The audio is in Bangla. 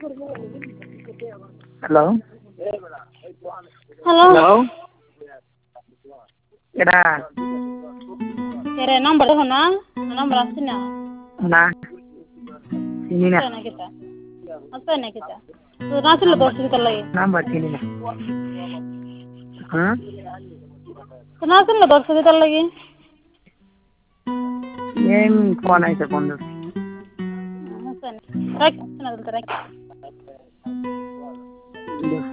হ্যালো হ্যালো হ্যালো এটা এর নাম্বার দেখো না নাম্বার আছে না না চিনি না আছে না কিটা তো না ছিল দশ দিতে লাগে নাম্বার চিনি না হ্যাঁ তো না ছিল দশ দিতে লাগে ఏం ఫోన్ అయితే పొందు রাখ না রাখ